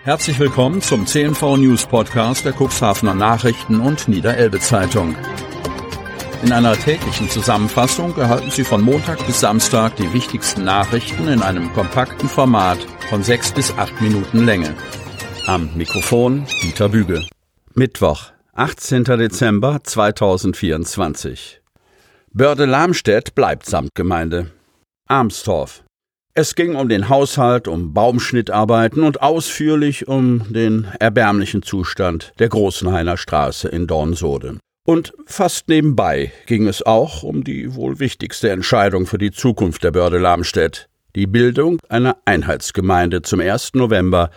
Herzlich willkommen zum CNV News Podcast der Cuxhavener Nachrichten und Niederelbe Zeitung. In einer täglichen Zusammenfassung erhalten Sie von Montag bis Samstag die wichtigsten Nachrichten in einem kompakten Format von 6 bis 8 Minuten Länge. Am Mikrofon Dieter Büge. Mittwoch, 18. Dezember 2024. Börde-Lamstedt bleibt Samtgemeinde. Armstorf. Es ging um den Haushalt, um Baumschnittarbeiten und ausführlich um den erbärmlichen Zustand der Großenhainer Straße in Dornsode. Und fast nebenbei ging es auch um die wohl wichtigste Entscheidung für die Zukunft der Börde-Lamstedt, die Bildung einer Einheitsgemeinde zum 1. November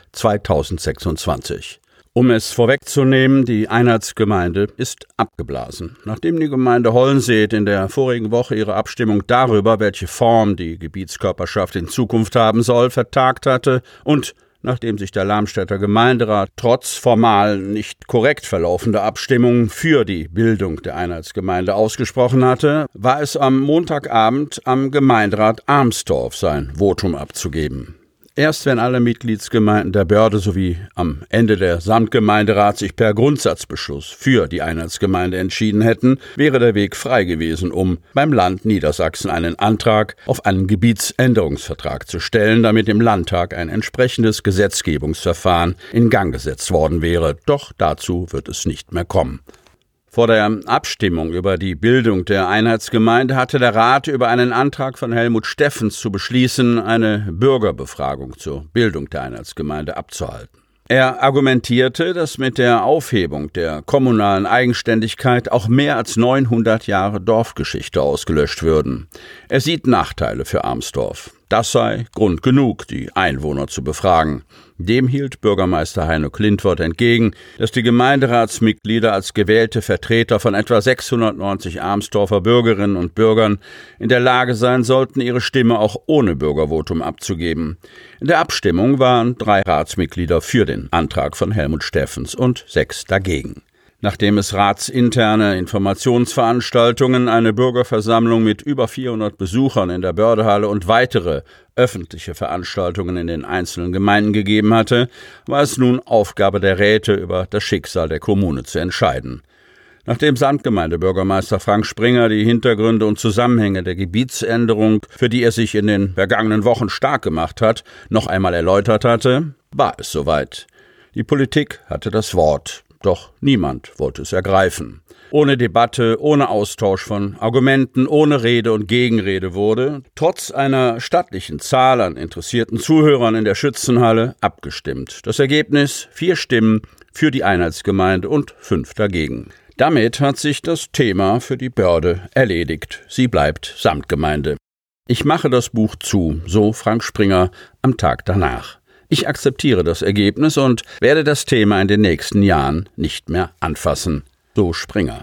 2026. Um es vorwegzunehmen, die Einheitsgemeinde ist abgeblasen. Nachdem die Gemeinde Hollenseed in der vorigen Woche ihre Abstimmung darüber, welche Form die Gebietskörperschaft in Zukunft haben soll, vertagt hatte und nachdem sich der Lamstädter Gemeinderat trotz formal nicht korrekt verlaufender Abstimmung für die Bildung der Einheitsgemeinde ausgesprochen hatte, war es am Montagabend am Gemeinderat Armstorf sein Votum abzugeben. Erst wenn alle Mitgliedsgemeinden der Börde sowie am Ende der Samtgemeinderat sich per Grundsatzbeschluss für die Einheitsgemeinde entschieden hätten, wäre der Weg frei gewesen, um beim Land Niedersachsen einen Antrag auf einen Gebietsänderungsvertrag zu stellen, damit im Landtag ein entsprechendes Gesetzgebungsverfahren in Gang gesetzt worden wäre. Doch dazu wird es nicht mehr kommen. Vor der Abstimmung über die Bildung der Einheitsgemeinde hatte der Rat über einen Antrag von Helmut Steffens zu beschließen, eine Bürgerbefragung zur Bildung der Einheitsgemeinde abzuhalten. Er argumentierte, dass mit der Aufhebung der kommunalen Eigenständigkeit auch mehr als 900 Jahre Dorfgeschichte ausgelöscht würden. Er sieht Nachteile für Armstorf. Das sei Grund genug, die Einwohner zu befragen. Dem hielt Bürgermeister Heino Klintworth entgegen, dass die Gemeinderatsmitglieder als gewählte Vertreter von etwa 690 Armstorfer Bürgerinnen und Bürgern in der Lage sein sollten, ihre Stimme auch ohne Bürgervotum abzugeben. In der Abstimmung waren 3 Ratsmitglieder für den Antrag von Helmut Steffens und 6 dagegen. Nachdem es ratsinterne Informationsveranstaltungen, eine Bürgerversammlung mit über 400 Besuchern in der Bördehalle und weitere öffentliche Veranstaltungen in den einzelnen Gemeinden gegeben hatte, war es nun Aufgabe der Räte, über das Schicksal der Kommune zu entscheiden. Nachdem Samtgemeindebürgermeister Frank Springer die Hintergründe und Zusammenhänge der Gebietsänderung, für die er sich in den vergangenen Wochen stark gemacht hat, noch einmal erläutert hatte, war es soweit. Die Politik hatte das Wort. Doch niemand wollte es ergreifen. Ohne Debatte, ohne Austausch von Argumenten, ohne Rede und Gegenrede wurde, trotz einer stattlichen Zahl an interessierten Zuhörern in der Schützenhalle, abgestimmt. Das Ergebnis: 4 Stimmen für die Einheitsgemeinde und 5 dagegen. Damit hat sich das Thema für die Börde erledigt. Sie bleibt Samtgemeinde. Ich mache das Buch zu, so Frank Springer am Tag danach. Ich akzeptiere das Ergebnis und werde das Thema in den nächsten Jahren nicht mehr anfassen, so Springer.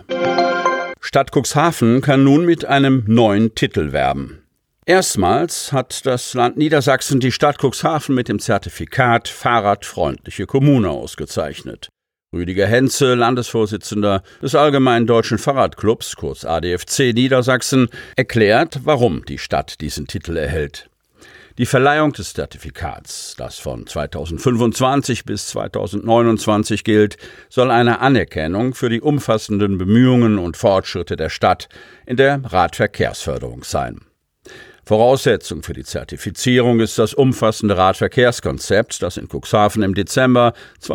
Stadt Cuxhaven kann nun mit einem neuen Titel werben. Erstmals hat das Land Niedersachsen die Stadt Cuxhaven mit dem Zertifikat Fahrradfreundliche Kommune ausgezeichnet. Rüdiger Henze, Landesvorsitzender des Allgemeinen Deutschen Fahrradclubs, kurz ADFC Niedersachsen, erklärt, warum die Stadt diesen Titel erhält. Die Verleihung des Zertifikats, das von 2025 bis 2029 gilt, soll eine Anerkennung für die umfassenden Bemühungen und Fortschritte der Stadt in der Radverkehrsförderung sein. Voraussetzung für die Zertifizierung ist das umfassende Radverkehrskonzept, das in Cuxhaven im Dezember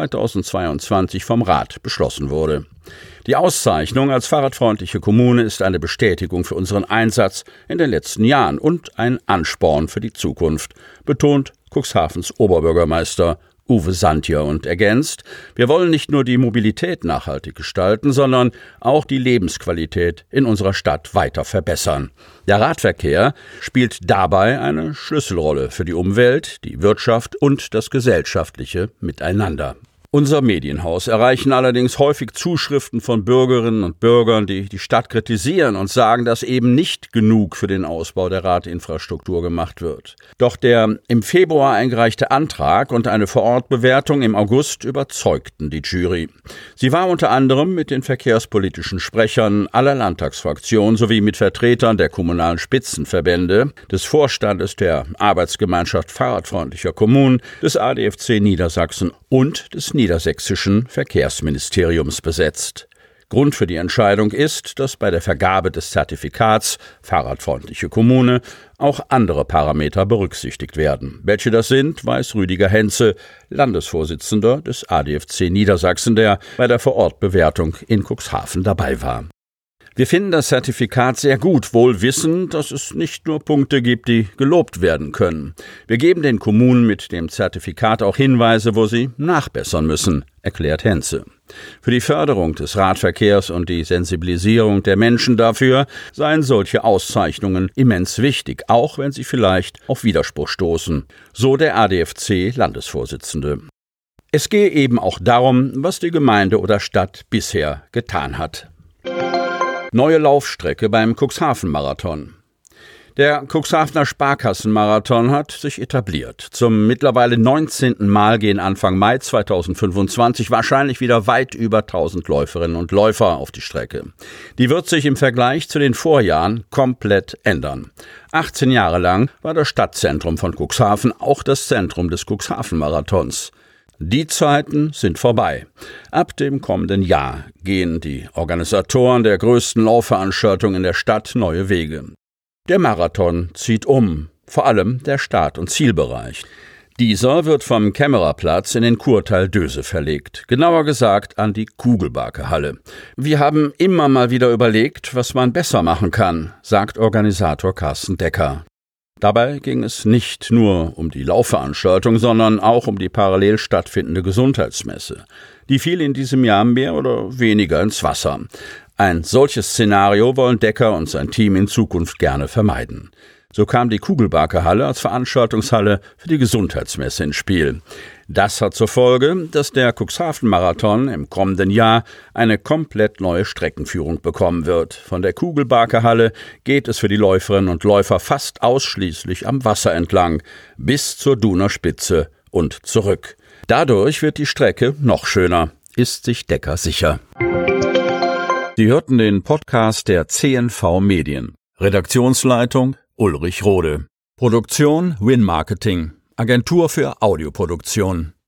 2022 vom Rat beschlossen wurde. Die Auszeichnung als fahrradfreundliche Kommune ist eine Bestätigung für unseren Einsatz in den letzten Jahren und ein Ansporn für die Zukunft, betont Cuxhavens Oberbürgermeister Uwe Santier und ergänzt: Wir wollen nicht nur die Mobilität nachhaltig gestalten, sondern auch die Lebensqualität in unserer Stadt weiter verbessern. Der Radverkehr spielt dabei eine Schlüsselrolle für die Umwelt, die Wirtschaft und das gesellschaftliche Miteinander. Unser Medienhaus erreichen allerdings häufig Zuschriften von Bürgerinnen und Bürgern, die die Stadt kritisieren und sagen, dass eben nicht genug für den Ausbau der Radinfrastruktur gemacht wird. Doch der im Februar eingereichte Antrag und eine Vorortbewertung im August überzeugten die Jury. Sie war unter anderem mit den verkehrspolitischen Sprechern aller Landtagsfraktionen sowie mit Vertretern der kommunalen Spitzenverbände, des Vorstandes der Arbeitsgemeinschaft fahrradfreundlicher Kommunen, des ADFC Niedersachsen und des niedersächsischen Verkehrsministeriums besetzt. Grund für die Entscheidung ist, dass bei der Vergabe des Zertifikats Fahrradfreundliche Kommune auch andere Parameter berücksichtigt werden. Welche das sind, weiß Rüdiger Henze, Landesvorsitzender des ADFC Niedersachsen, der bei der Vorortbewertung in Cuxhaven dabei war. Wir finden das Zertifikat sehr gut, wohl wissend, dass es nicht nur Punkte gibt, die gelobt werden können. Wir geben den Kommunen mit dem Zertifikat auch Hinweise, wo sie nachbessern müssen, erklärt Henze. Für die Förderung des Radverkehrs und die Sensibilisierung der Menschen dafür seien solche Auszeichnungen immens wichtig, auch wenn sie vielleicht auf Widerspruch stoßen, so der ADFC-Landesvorsitzende. Es gehe eben auch darum, was die Gemeinde oder Stadt bisher getan hat. Neue Laufstrecke beim Cuxhaven-Marathon. Der Cuxhavener Sparkassenmarathon hat sich etabliert. Zum mittlerweile 19. Mal gehen Anfang Mai 2025 wahrscheinlich wieder weit über 1000 Läuferinnen und Läufer auf die Strecke. Die wird sich im Vergleich zu den Vorjahren komplett ändern. 18 Jahre lang war das Stadtzentrum von Cuxhaven auch das Zentrum des Cuxhaven-Marathons. Die Zeiten sind vorbei. Ab dem kommenden Jahr gehen die Organisatoren der größten Laufveranstaltung in der Stadt neue Wege. Der Marathon zieht um, vor allem der Start- und Zielbereich. Dieser wird vom Kämmererplatz in den Kurteil Döse verlegt, genauer gesagt an die Kugelbarke-Halle. Wir haben immer mal wieder überlegt, was man besser machen kann, sagt Organisator Carsten Decker. Dabei ging es nicht nur um die Laufveranstaltung, sondern auch um die parallel stattfindende Gesundheitsmesse. Die fiel in diesem Jahr mehr oder weniger ins Wasser. Ein solches Szenario wollen Decker und sein Team in Zukunft gerne vermeiden. So kam die Kugelbarke-Halle als Veranstaltungshalle für die Gesundheitsmesse ins Spiel. Das hat zur Folge, dass der Cuxhaven-Marathon im kommenden Jahr eine komplett neue Streckenführung bekommen wird. Von der Kugelbarke-Halle geht es für die Läuferinnen und Läufer fast ausschließlich am Wasser entlang, bis zur Duner Spitze und zurück. Dadurch wird die Strecke noch schöner, ist sich Decker sicher. Sie hörten den Podcast der CNV Medien. Redaktionsleitung Ulrich Rode. Produktion Win Marketing. Agentur für Audioproduktion.